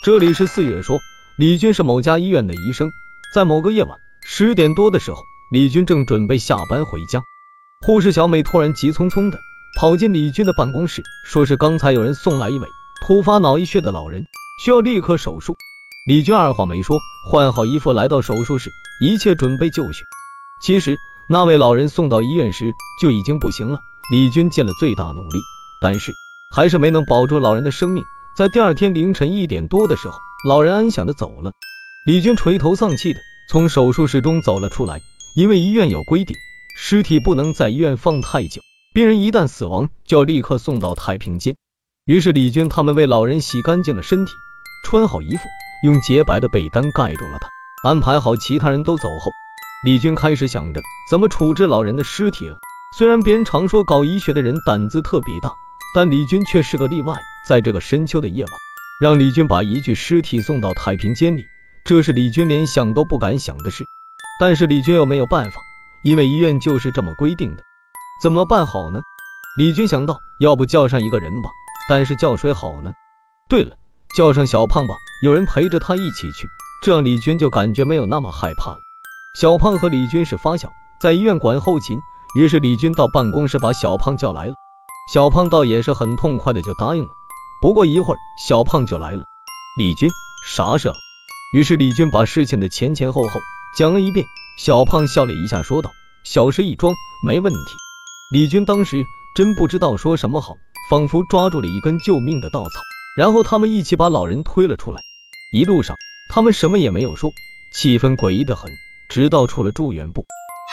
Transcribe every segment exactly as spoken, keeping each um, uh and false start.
这里是四月说，李军是某家医院的医生，在某个夜晚十点多的时候，李军正准备下班回家，护士小美突然急匆匆的跑进李军的办公室，说是刚才有人送来一位突发脑溢血的老人，需要立刻手术。李军二话没说，换好衣服来到手术室，一切准备就绪。其实那位老人送到医院时就已经不行了，李军尽了最大努力，但是还是没能保住老人的生命。在第二天凌晨一点多的时候，老人安详的走了。李军垂头丧气的从手术室中走了出来，因为医院有规定，尸体不能在医院放太久，病人一旦死亡就要立刻送到太平间。于是李军他们为老人洗干净了身体，穿好衣服，用洁白的被单盖住了他，安排好其他人都走后，李军开始想着怎么处置老人的尸体了。虽然别人常说搞医学的人胆子特别大，但李军却是个例外。在这个深秋的夜晚，让李军把一具尸体送到太平间里，这是李军连想都不敢想的事。但是李军又没有办法，因为医院就是这么规定的。怎么办好呢？李军想到，要不叫上一个人吧，但是叫谁好呢？对了，叫上小胖吧，有人陪着他一起去，这样李军就感觉没有那么害怕了。小胖和李军是发小，在医院管后勤，于是李军到办公室把小胖叫来了。小胖倒也是很痛快的就答应了。不过一会儿小胖就来了，李军啥事？于是李军把事情的前前后后讲了一遍。小胖笑了一下说道，小事一桩，没问题。李军当时真不知道说什么好，仿佛抓住了一根救命的稻草。然后他们一起把老人推了出来，一路上他们什么也没有说，气氛诡异的很，直到出了住院部。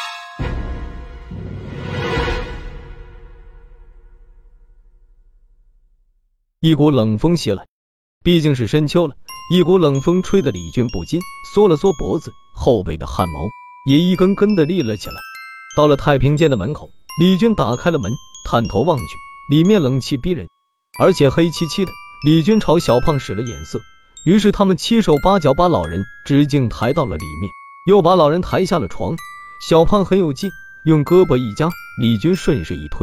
一股冷风袭来，毕竟是深秋了，一股冷风吹得李军不禁缩了缩脖子，后背的汗毛也一根根的立了起来。到了太平间的门口，李军打开了门，探头望去，里面冷气逼人，而且黑漆漆的。李军朝小胖使了眼色，于是他们七手八脚把老人直径抬到了里面，又把老人抬下了床。小胖很有劲，用胳膊一夹，李军顺势一推，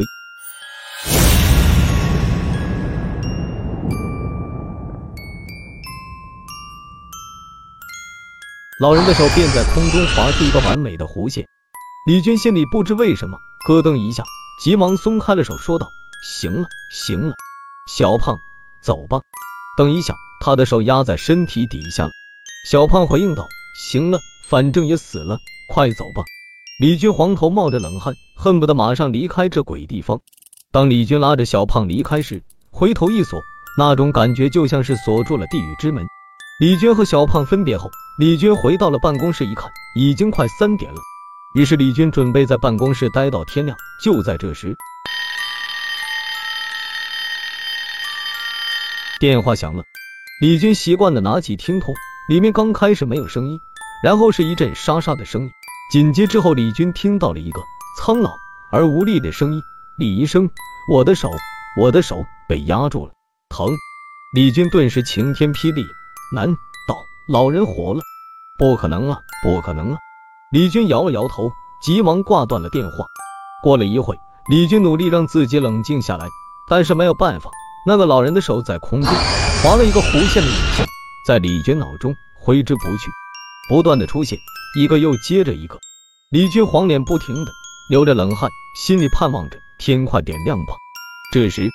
老人的手便在空中划出一个完美的弧线。李军心里不知为什么咯噔一下，急忙松开了手说道，行了行了，小胖走吧。等一下，他的手压在身体底下了。小胖回应道，行了，反正也死了，快走吧。李军黄头冒着冷汗，恨不得马上离开这鬼地方。当李军拉着小胖离开时，回头一锁，那种感觉就像是锁住了地狱之门。李军和小胖分别后，李军回到了办公室，一看已经快三点了，于是李军准备在办公室待到天亮。就在这时，电话响了，李军习惯的拿起听筒，里面刚开始没有声音，然后是一阵沙沙的声音，紧接之后李军听到了一个苍老而无力的声音，李医生，我的手我的手被压住了，疼。李军顿时晴天霹雳，难道老人活了？不可能啊，不可能啊！李军摇了摇头，急忙挂断了电话。过了一会，李军努力让自己冷静下来，但是没有办法，那个老人的手在空中划了一个弧线的影像，在李军脑中挥之不去，不断的出现一个又接着一个。李军黄脸不停的流着冷汗，心里盼望着天快点亮吧。这时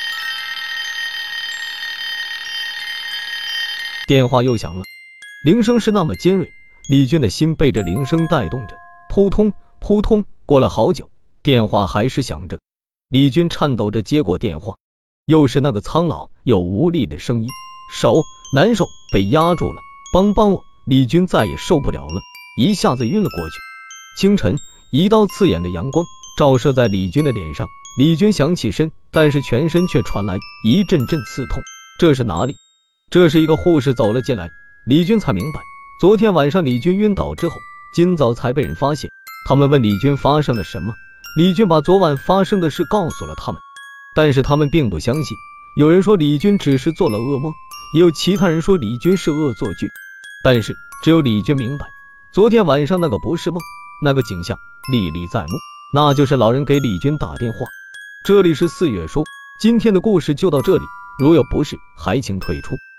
电话又响了，铃声是那么尖锐，李军的心被这铃声带动着，扑通扑通。过了好久，电话还是响着，李军颤抖着接过电话，又是那个苍老又无力的声音，手难受，被压住了，帮帮我！李军再也受不了了，一下子晕了过去。清晨，一道刺眼的阳光照射在李军的脸上，李军想起身，但是全身却传来一阵阵刺痛。这是哪里？这是一个护士走了进来，李军才明白，昨天晚上李军晕倒之后，今早才被人发现。他们问李军发生了什么，李军把昨晚发生的事告诉了他们，但是他们并不相信。有人说李军只是做了噩梦，也有其他人说李军是恶作剧，但是只有李军明白，昨天晚上那个不是梦，那个景象历历在目，那就是老人给李军打电话。这里是四月说，今天的故事就到这里，如有不适，还请退出。